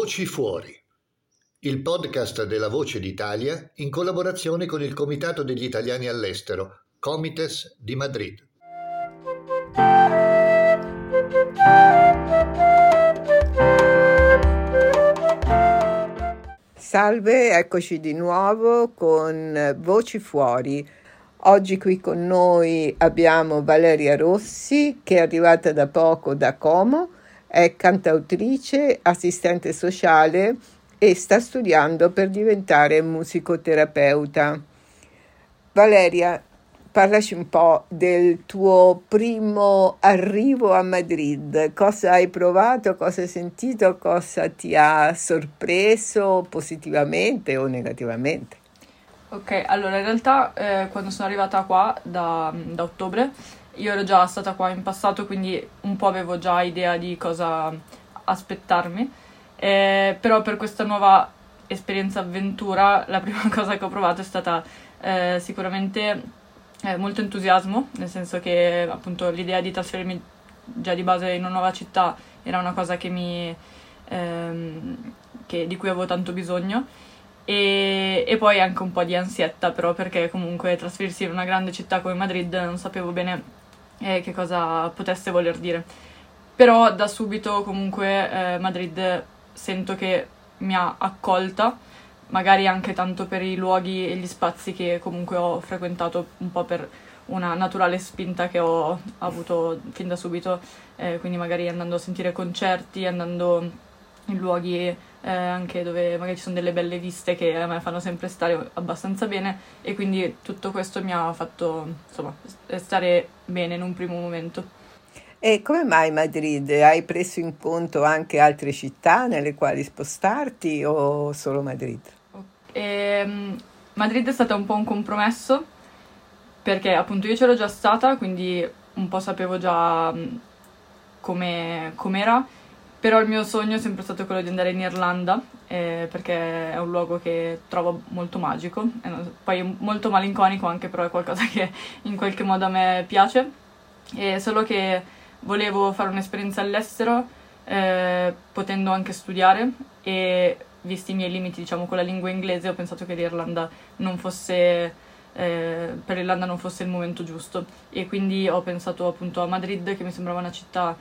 Voci Fuori, il podcast della Voce d'Italia in collaborazione con il Comitato degli Italiani all'Estero, Comites di Madrid. Salve, eccoci di nuovo con Voci Fuori. Oggi qui con noi abbiamo Valeria Rossi, che è arrivata da poco da Como, è cantautrice, assistente sociale e sta studiando per diventare musicoterapeuta. Valeria, parlaci un po' del tuo primo arrivo a Madrid. Cosa hai provato, cosa hai sentito, cosa ti ha sorpreso positivamente o negativamente? Ok, allora in realtà quando sono arrivata qua da ottobre, io ero già stata qua in passato, quindi un po' avevo già idea di cosa aspettarmi, però per questa nuova esperienza avventura la prima cosa che ho provato è stata sicuramente molto entusiasmo, nel senso che appunto l'idea di trasferirmi già di base in una nuova città era una cosa di cui avevo tanto bisogno. E poi anche un po' di ansietta, però, perché comunque trasferirsi in una grande città come Madrid non sapevo bene che cosa potesse voler dire. Però da subito comunque Madrid sento che mi ha accolta, magari anche tanto per i luoghi e gli spazi che comunque ho frequentato un po' per una naturale spinta che ho avuto fin da subito, quindi magari andando a sentire concerti, andando in luoghi anche dove magari ci sono delle belle viste che a me fanno sempre stare abbastanza bene, e quindi tutto questo mi ha fatto insomma stare bene in un primo momento. E come mai Madrid? Hai preso in conto anche altre città nelle quali spostarti o solo Madrid? Madrid è stata un po' un compromesso, perché appunto io c'ero già stata, quindi un po' sapevo già com'era. Però il mio sogno è sempre stato quello di andare in Irlanda, perché è un luogo che trovo molto magico, poi è molto malinconico anche, però è qualcosa che in qualche modo a me piace. Solo che volevo fare un'esperienza all'estero, potendo anche studiare, e visti i miei limiti, diciamo, con la lingua inglese, ho pensato che l'Irlanda non fosse, per l'Irlanda non fosse il momento giusto. E quindi ho pensato appunto a Madrid, che mi sembrava una città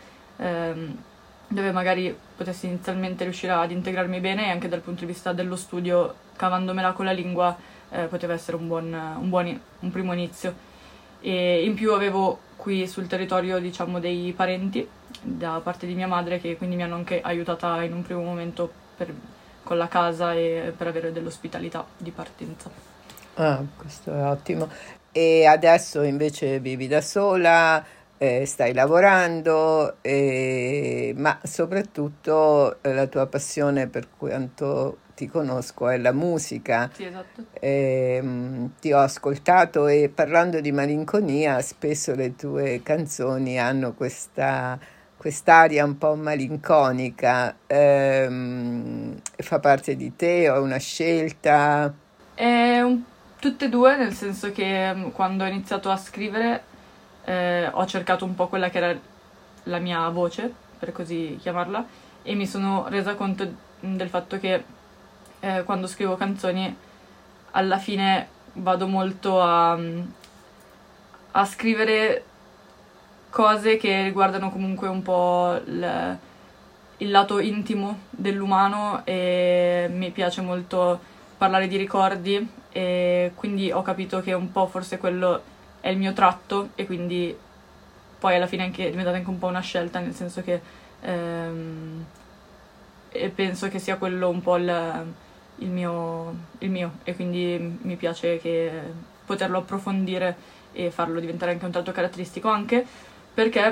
dove magari potessi inizialmente riuscire ad integrarmi bene, e anche dal punto di vista dello studio, cavandomela con la lingua, poteva essere un primo inizio. E in più avevo qui sul territorio, diciamo, dei parenti da parte di mia madre, che quindi mi hanno anche aiutata in un primo momento con la casa e per avere dell'ospitalità di partenza. Ah, questo è ottimo. E adesso invece vivi da sola? Stai lavorando, ma soprattutto la tua passione, per quanto ti conosco, è la musica. Sì, esatto. Ti ho ascoltato, e parlando di malinconia, spesso le tue canzoni hanno quest'aria un po' malinconica. Fa parte di te o è una scelta? Tutte e due, nel senso che quando ho iniziato a scrivere ho cercato un po' quella che era la mia voce, per così chiamarla, e mi sono resa conto del fatto che quando scrivo canzoni alla fine vado molto a scrivere cose che riguardano comunque un po' il lato intimo dell'umano, e mi piace molto parlare di ricordi, e quindi ho capito che un po' forse quello è il mio tratto, e quindi poi alla fine è diventata anche un po' una scelta, nel senso che e penso che sia quello un po' il mio, e quindi mi piace poterlo approfondire e farlo diventare anche un tratto caratteristico, anche perché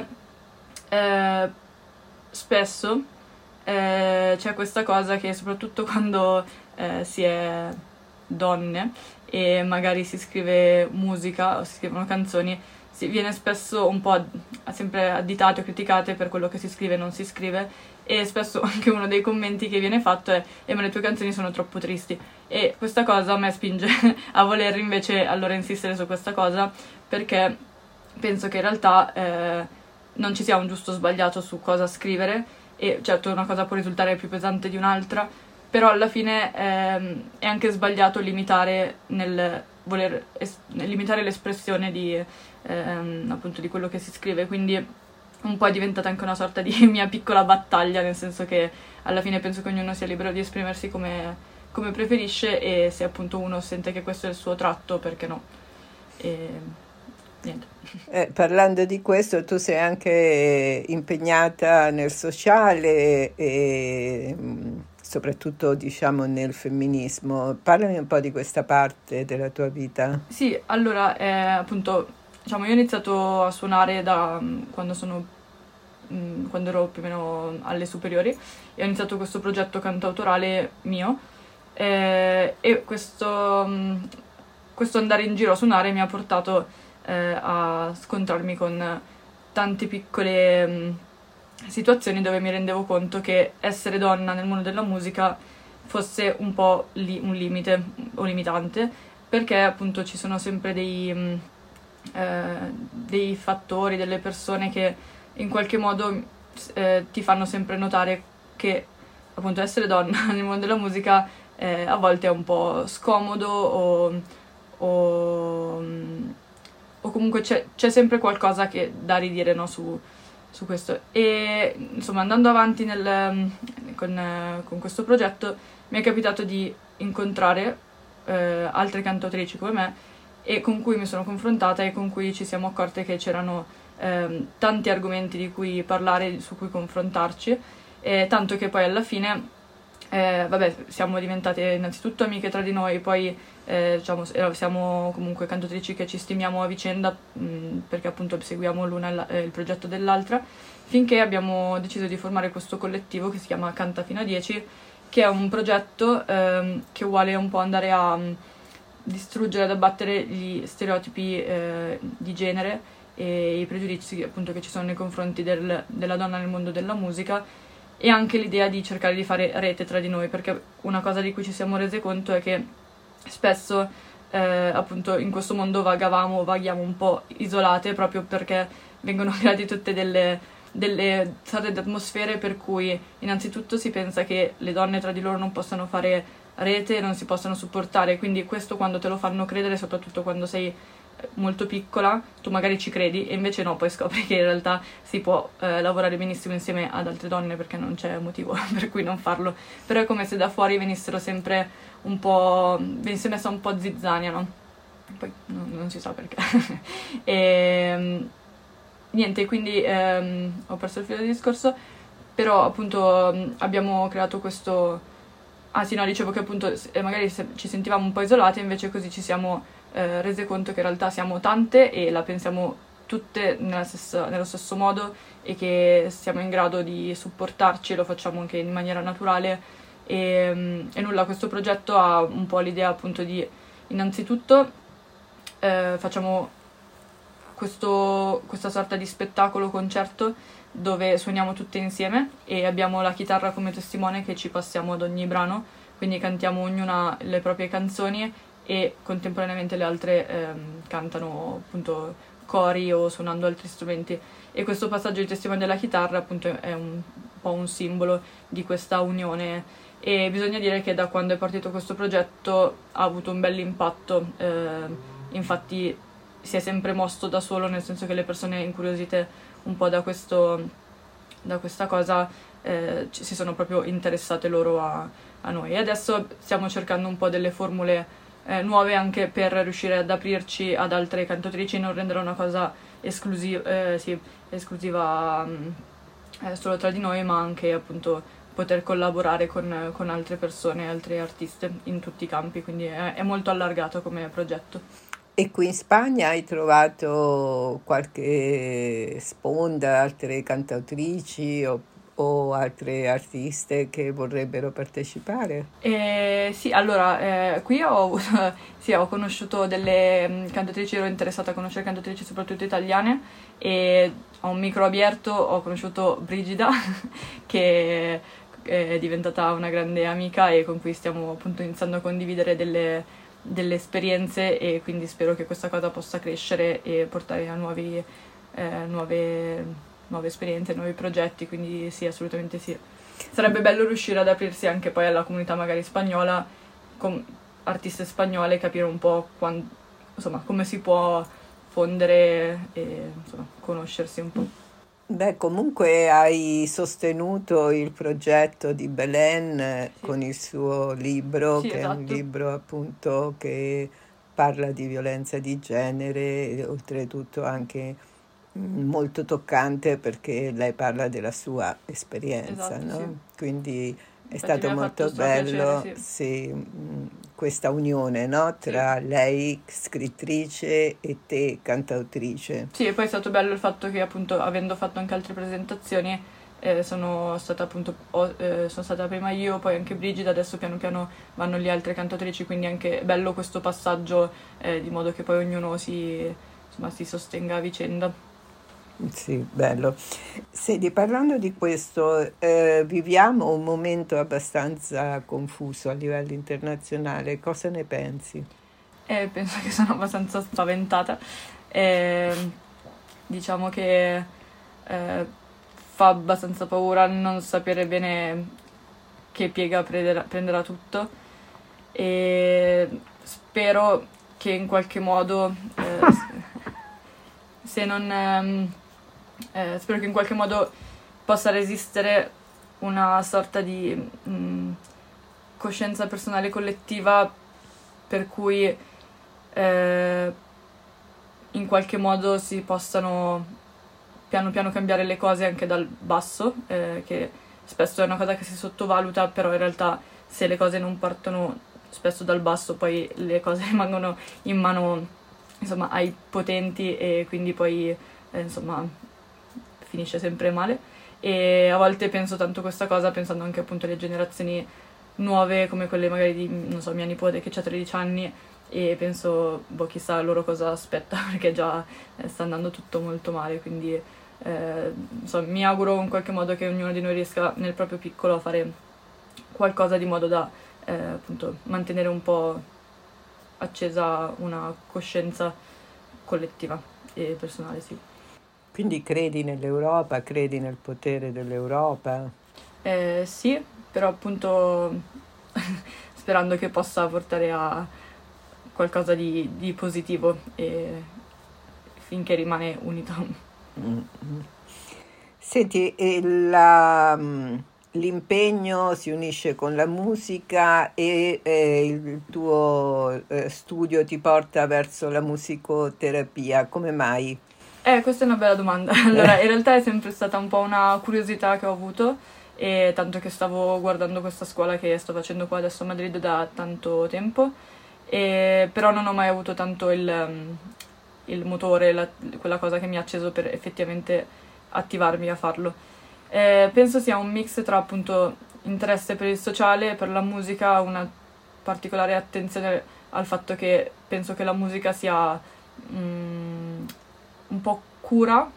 spesso c'è questa cosa che, soprattutto quando si è donne e magari si scrive musica o si scrivono canzoni, si viene spesso un po' sempre additate o criticate per quello che si scrive e non si scrive, e spesso anche uno dei commenti che viene fatto è ma le tue canzoni sono troppo tristi, e questa cosa a me spinge a voler invece allora insistere su questa cosa, perché penso che in realtà non ci sia un giusto o sbagliato su cosa scrivere, e certo una cosa può risultare più pesante di un'altra, però alla fine è anche sbagliato limitare nel voler limitare l'espressione di, appunto di quello che si scrive, quindi un po' è diventata anche una sorta di mia piccola battaglia, nel senso che alla fine penso che ognuno sia libero di esprimersi come preferisce, e se appunto uno sente che questo è il suo tratto, perché no? E niente. Parlando di questo, tu sei anche impegnata nel sociale e soprattutto, diciamo, nel femminismo. Parlami un po' di questa parte della tua vita. Sì, allora, appunto, diciamo, io ho iniziato a suonare da quando ero più o meno alle superiori, e ho iniziato questo progetto cantautorale mio, e questo andare in giro a suonare mi ha portato a scontrarmi con tante piccole situazioni dove mi rendevo conto che essere donna nel mondo della musica fosse un po' un limite o limitante, perché appunto ci sono sempre dei fattori, delle persone che in qualche modo ti fanno sempre notare che appunto essere donna nel mondo della musica a volte è un po' scomodo o comunque c'è sempre qualcosa da ridire, no, su questo. E insomma, andando avanti con questo progetto mi è capitato di incontrare altre cantautrici come me, e con cui mi sono confrontata e con cui ci siamo accorte che c'erano tanti argomenti di cui parlare, su cui confrontarci, tanto che poi alla fine siamo diventate innanzitutto amiche tra di noi, poi diciamo, siamo comunque cantautrici che ci stimiamo a vicenda, perché appunto seguiamo l'una il progetto dell'altra, finché abbiamo deciso di formare questo collettivo che si chiama Canta fino a 10, che è un progetto che vuole un po' andare a distruggere, ad abbattere gli stereotipi di genere e i pregiudizi appunto che ci sono nei confronti della donna nel mondo della musica, e anche l'idea di cercare di fare rete tra di noi, perché una cosa di cui ci siamo rese conto è che spesso appunto in questo mondo vaghiamo un po' isolate, proprio perché vengono create tutte delle sorte di atmosfere per cui innanzitutto si pensa che le donne tra di loro non possano fare rete, non si possano supportare, quindi questo quando te lo fanno credere, soprattutto quando sei molto piccola, tu magari ci credi, e invece no, poi scopri che in realtà si può lavorare benissimo insieme ad altre donne, perché non c'è motivo per cui non farlo. Però è come se da fuori venisse messa un po' zizzania, no? Poi non si sa perché. Niente, quindi ho perso il filo del discorso, però appunto abbiamo creato questo... Ah sì, no, dicevo che appunto magari ci sentivamo un po' isolate, invece così ci siamo rese conto che in realtà siamo tante e la pensiamo tutte nello stesso modo, e che siamo in grado di supportarci, e lo facciamo anche in maniera naturale. E nulla, questo progetto ha un po' l'idea appunto di, innanzitutto facciamo questa sorta di spettacolo concerto dove suoniamo tutte insieme, e abbiamo la chitarra come testimone che ci passiamo ad ogni brano, quindi cantiamo ognuna le proprie canzoni e contemporaneamente le altre cantano appunto cori o suonando altri strumenti, e questo passaggio di testimone della chitarra appunto è un po' un simbolo di questa unione. E bisogna dire che da quando è partito questo progetto ha avuto un bell'impatto, infatti si è sempre mosso da solo, nel senso che le persone incuriosite un po' da questa cosa si sono proprio interessate loro a noi, e adesso stiamo cercando un po' delle formule nuove anche per riuscire ad aprirci ad altre cantautrici e non rendere una cosa esclusiva solo tra di noi, ma anche appunto poter collaborare con altre persone, altre artiste in tutti i campi, quindi è molto allargato come progetto. E qui in Spagna hai trovato qualche sponda, altre cantautrici o altre artiste che vorrebbero partecipare? Sì, allora, qui ho conosciuto delle cantautrici, ero interessata a conoscere cantautrici soprattutto italiane, e a un micro abierto ho conosciuto Brigida, che è diventata una grande amica e con cui stiamo appunto iniziando a condividere delle esperienze, e quindi spero che questa cosa possa crescere e portare a nuove nuove esperienze, nuovi progetti, quindi sì, assolutamente sì. Sarebbe bello riuscire ad aprirsi anche poi alla comunità magari spagnola, con artiste spagnole, capire un po' insomma, come si può fondere e insomma, conoscersi un po'. Beh, comunque hai sostenuto il progetto di Belen Sì, con il suo libro, sì, che è un esatto. libro appunto che parla di violenza di genere e oltretutto anche molto toccante perché lei parla della sua esperienza, Esatto, sì. no? Quindi è Infatti mi stato ha fatto molto strapiacere, bello, sì. sì, questa unione, no? Sì. Tra lei scrittrice e te cantautrice. Sì, e poi è stato bello il fatto che appunto avendo fatto anche altre presentazioni sono stata appunto sono stata prima io, poi anche Brigida, adesso piano piano vanno le altre cantatrici, quindi è anche bello questo passaggio di modo che poi ognuno insomma, si sostenga a vicenda. Sì, bello. Senti, parlando di questo, viviamo un momento abbastanza confuso a livello internazionale. Cosa ne pensi? E penso che sono abbastanza spaventata. E, diciamo che fa abbastanza paura non sapere bene che piega prenderà tutto e spero che in qualche modo se non spero che in qualche modo possa resistere una sorta di coscienza personale collettiva per cui in qualche modo si possano piano piano cambiare le cose anche dal basso, che spesso è una cosa che si sottovaluta, però in realtà se le cose non partono spesso dal basso, poi le cose rimangono in mano, insomma, ai potenti e quindi poi, insomma, finisce sempre male. E a volte penso tanto questa cosa, pensando anche appunto alle generazioni nuove, come quelle magari di, non so, mia nipote che ha 13 anni, e penso, boh, chissà loro cosa aspetta, perché già sta andando tutto molto male, quindi insomma, mi auguro in qualche modo che ognuno di noi riesca nel proprio piccolo a fare qualcosa di modo da appunto mantenere un po' accesa una coscienza collettiva e personale, sì. Quindi credi nell'Europa, credi nel potere dell'Europa? Sì, però appunto sperando che possa portare a qualcosa di positivo e finché rimane unito. Mm, mm. Senti, l'impegno si unisce con la musica e il tuo studio ti porta verso la musicoterapia. Come mai? Questa è una bella domanda. Allora, in realtà è sempre stata un po' una curiosità che ho avuto, e tanto che stavo guardando questa scuola che sto facendo qua adesso a Madrid da tanto tempo, però non ho mai avuto tanto il motore, quella cosa che mi ha acceso per effettivamente attivarmi a farlo. Penso sia un mix tra appunto interesse per il sociale, per la musica, una particolare attenzione al fatto che penso che la musica sia un po' cura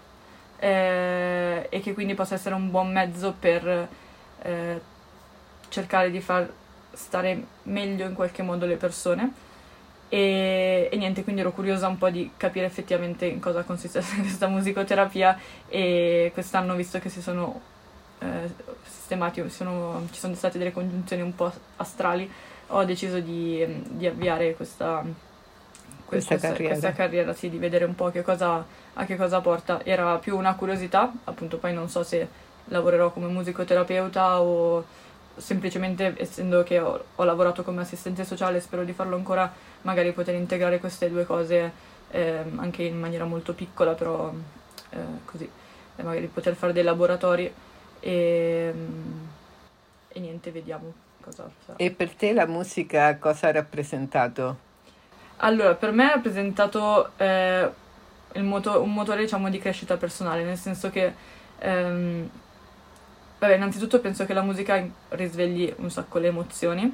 e che quindi possa essere un buon mezzo per cercare di far stare meglio in qualche modo le persone. E niente, quindi ero curiosa un po' di capire effettivamente in cosa consistesse questa musicoterapia, e quest'anno, visto che si sono sistemati, ci sono state delle congiunzioni un po' astrali, ho deciso di avviare questa carriera, sì, di vedere un po' a che cosa porta. Era più una curiosità, appunto, poi non so se lavorerò come musicoterapeuta o semplicemente, essendo che ho lavorato come assistente sociale, spero di farlo ancora, magari poter integrare queste due cose anche in maniera molto piccola, però così, magari poter fare dei laboratori e niente, vediamo cosa sarà. E per te la musica cosa ha rappresentato? Allora, per me ha rappresentato un motore, diciamo, di crescita personale, nel senso che vabbè, innanzitutto penso che la musica risvegli un sacco le emozioni,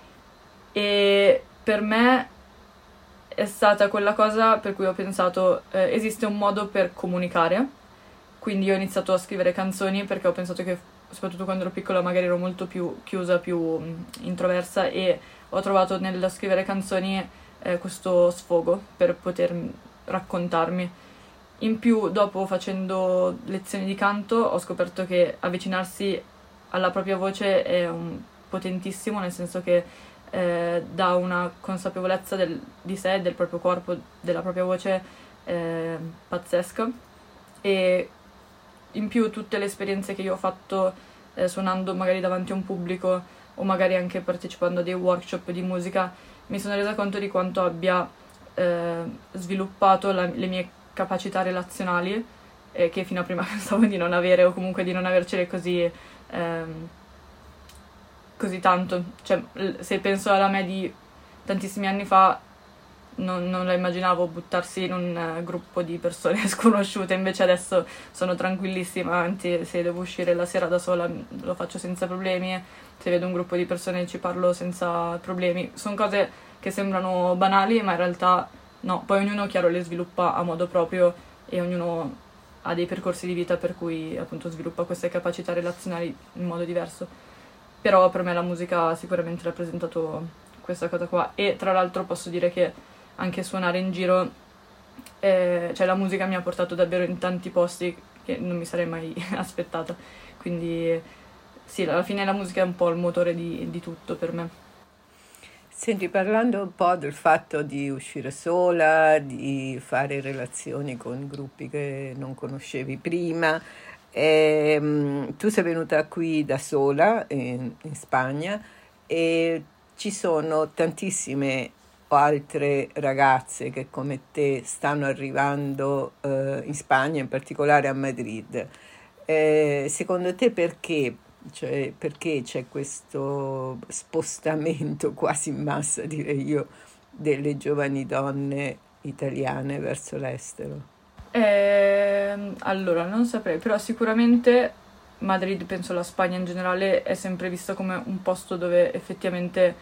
e per me è stata quella cosa per cui ho pensato esiste un modo per comunicare, quindi ho iniziato a scrivere canzoni perché ho pensato che, soprattutto quando ero piccola, magari ero molto più chiusa, più introversa, e ho trovato nello scrivere canzoni questo sfogo per poter raccontarmi. In più, dopo facendo lezioni di canto, ho scoperto che avvicinarsi alla propria voce è potentissimo, nel senso che dà una consapevolezza di sé, del proprio corpo, della propria voce pazzesca. E in più tutte le esperienze che io ho fatto suonando magari davanti a un pubblico o magari anche partecipando a dei workshop di musica, mi sono resa conto di quanto abbia sviluppato le mie capacità relazionali, che fino a prima pensavo di non avere, o comunque di non avercele così tanto. Cioè, se penso alla me di tantissimi anni fa, non la immaginavo buttarsi in un gruppo di persone sconosciute, invece adesso sono tranquillissima, anzi se devo uscire la sera da sola lo faccio senza problemi, se vedo un gruppo di persone ci parlo senza problemi. Sono cose che sembrano banali, ma in realtà no. Poi ognuno, chiaro, le sviluppa a modo proprio e ognuno ha dei percorsi di vita per cui appunto sviluppa queste capacità relazionali in modo diverso. Però per me la musica ha sicuramente rappresentato questa cosa qua, e tra l'altro posso dire che anche suonare in giro, cioè la musica mi ha portato davvero in tanti posti che non mi sarei mai aspettata, quindi sì, alla fine la musica è un po' il motore di tutto per me. Senti, parlando un po' del fatto di uscire sola, di fare relazioni con gruppi che non conoscevi prima, tu sei venuta qui da sola in Spagna e ci sono tantissime altre ragazze che come te stanno arrivando in Spagna, in particolare a Madrid. Secondo te perché? Cioè, perché c'è questo spostamento quasi in massa, direi io, delle giovani donne italiane verso l'estero? Allora, non saprei, però sicuramente Madrid, penso la Spagna in generale, è sempre vista come un posto dove effettivamente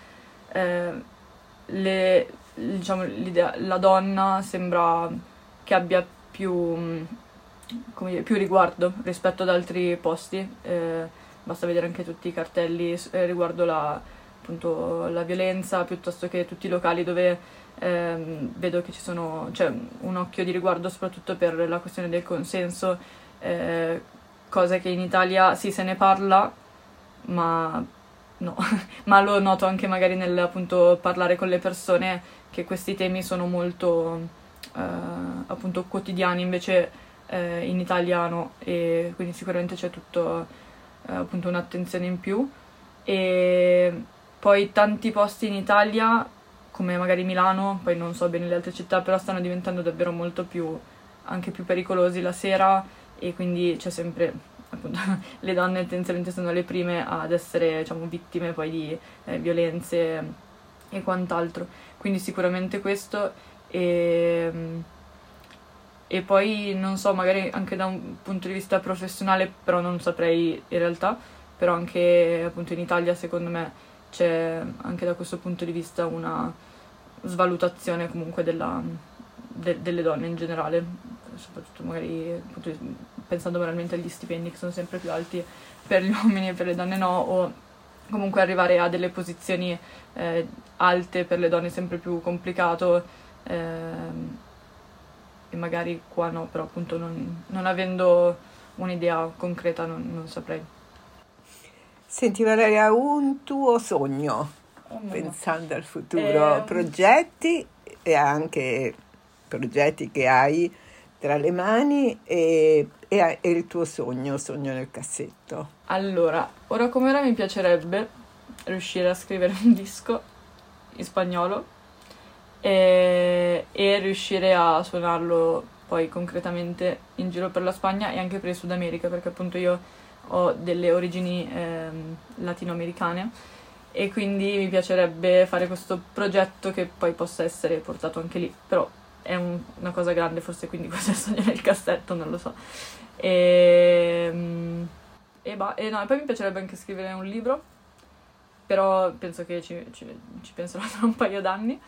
diciamo, la donna sembra che abbia più, come dire, più riguardo rispetto ad altri posti. Basta vedere anche tutti i cartelli riguardo appunto, la violenza, piuttosto che tutti i locali dove vedo che c'è un occhio di riguardo soprattutto per la questione del consenso, cosa che in Italia sì, se ne parla, ma no, ma lo noto anche magari nel appunto parlare con le persone, che questi temi sono molto appunto quotidiani, invece in Italia no, e quindi sicuramente c'è tutto appunto un'attenzione in più. E poi tanti posti in Italia, come magari Milano, poi non so bene le altre città, però stanno diventando davvero molto anche più pericolosi la sera, e quindi c'è sempre, appunto, le donne tendenzialmente sono le prime ad essere, diciamo, vittime poi di violenze e quant'altro. Quindi sicuramente questo, e poi non so, magari anche da un punto di vista professionale, però non saprei in realtà, però anche appunto in Italia secondo me c'è anche da questo punto di vista una svalutazione comunque delle donne in generale, soprattutto magari appunto, pensando banalmente agli stipendi che sono sempre più alti per gli uomini e per le donne no, o comunque arrivare a delle posizioni alte per le donne è sempre più complicato, e magari qua no, però appunto non avendo un'idea concreta non saprei. Senti Valeria, un tuo sogno, pensando al futuro, progetti e anche progetti che hai tra le mani e il tuo sogno nel cassetto. Allora, ora come ora mi piacerebbe riuscire a scrivere un disco in spagnolo e riuscire a suonarlo poi concretamente in giro per la Spagna e anche per il Sud America, perché appunto io ho delle origini latinoamericane e quindi mi piacerebbe fare questo progetto che poi possa essere portato anche lì, però è una cosa grande forse, quindi questo è il sogno nel cassetto, non lo so. No, e poi mi piacerebbe anche scrivere un libro, però penso che ci penserò tra un paio d'anni.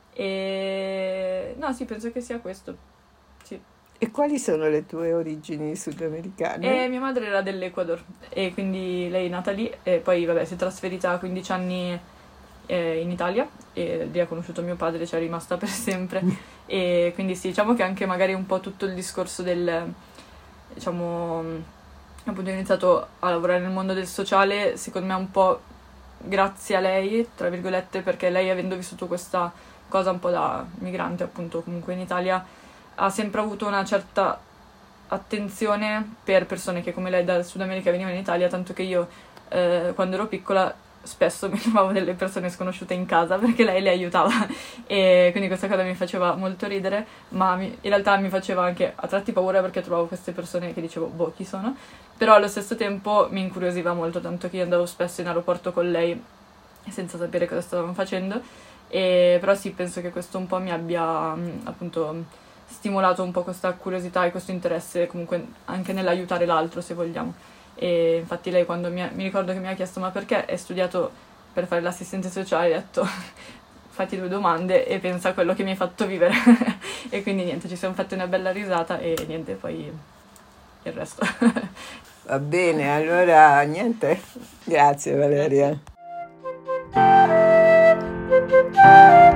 No, sì, penso che sia questo, sì. E quali sono le tue origini sudamericane? Mia madre era dell'Ecuador e quindi lei è nata lì e poi vabbè si è trasferita a 15 anni in Italia e lì ha conosciuto mio padre, ci è rimasta per sempre e quindi sì, diciamo che anche magari un po' tutto il discorso del, diciamo, appunto ho iniziato a lavorare nel mondo del sociale, secondo me un po' grazie a lei, tra virgolette, perché lei, avendo vissuto questa cosa un po' da migrante appunto comunque in Italia, ha sempre avuto una certa attenzione per persone che come lei dal Sud America venivano in Italia, tanto che io quando ero piccola spesso mi trovavo delle persone sconosciute in casa perché lei le aiutava e quindi questa cosa mi faceva molto ridere, ma in realtà mi faceva anche a tratti paura perché trovavo queste persone che dicevo boh, chi sono? Però allo stesso tempo mi incuriosiva molto, tanto che io andavo spesso in aeroporto con lei senza sapere cosa stavamo facendo, però sì, penso che questo un po' mi abbia appunto stimolato un po' questa curiosità e questo interesse comunque anche nell'aiutare l'altro, se vogliamo. E infatti lei quando mi ricordo che mi ha chiesto ma perché hai studiato per fare l'assistente sociale, ha detto fatti 2 domande e pensa a quello che mi hai fatto vivere e quindi niente, ci siamo fatti una bella risata e niente, poi il resto. Va bene, allora niente, grazie Valeria. Grazie.